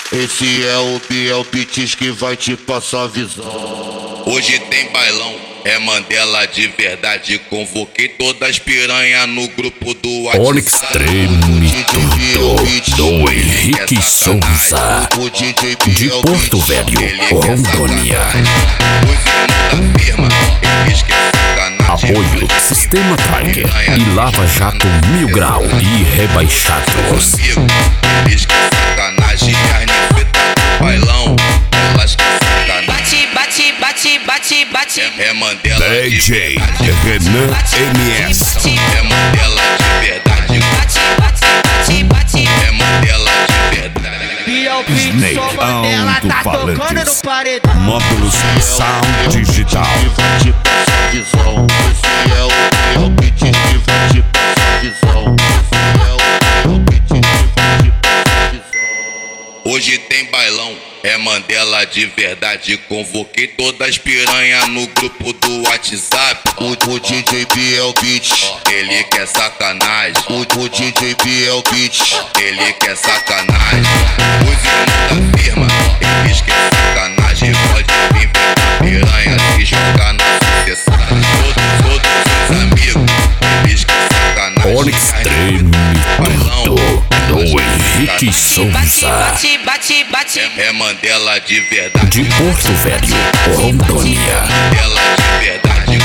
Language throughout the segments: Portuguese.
Esse é o Biel Beats que vai te passar a visão. Hoje tem bailão, é Mandela de verdade. Convoquei todas as piranha no grupo do WhatsApp. Onyx Tremito do Henrique Souza, de Porto Velho, Rondônia. Apoio Sistema Tiger e Lava Jato Mil Grau e Rebaixados. Eles que sacanagem, bailão, elas que sacanagem. Bate. É Mandela DJ Renan MS. É Mandela de verdade. É Mandela de verdade. Biel Beats, só Mandela tá tocando no paredão. Módulos Sound Digital. Que vai te passar a visão. Esse é o Biel Beats que vai te passar a visão. Esse é o Biel Beats que vai te passar a visão. Hoje tem bailão, é Mandela de verdade. Convoquei todas as piranha no grupo do WhatsApp. O DJ Biel Beats, ele quer sacanagem. o DJ Biel Beats, ele quer sacanagem. Os irmãos da firma, eles querem sacanagem. Pode vir pra piranha se jogar na sucessão. Todos os amigos, eles querem sacanagem. Onyx Tremito do Henrique Souza, É Mandela de verdade. de Porto Velho, Rondônia. Mandela de verdade.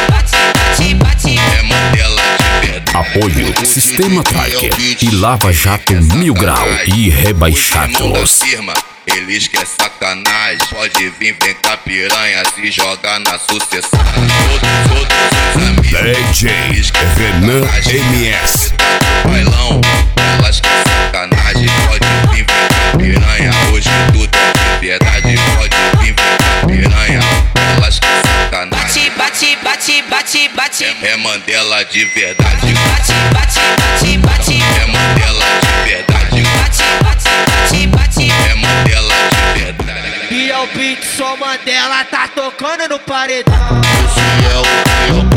É Mandela de verdade. Apoio Sistema Tiger e Lava Jato Mil Grau e Rebaixados. Firma, eles querem sacanagem. Pode vir, vem cá piranha se jogar na sucessão. Todos os amigos, DJ Renan MS. bailão, elas querem sacanagem. Pode vir, vem cá piranha. Hoje tudo é de verdade. Pode vir, vem cá piranha. Elas querem sacanagem. Bate. É Mandela de verdade. É Mandela de verdade. É Mandela de verdade. Biel Beats, só Mandela tá tocando no paredão. esse é o Biel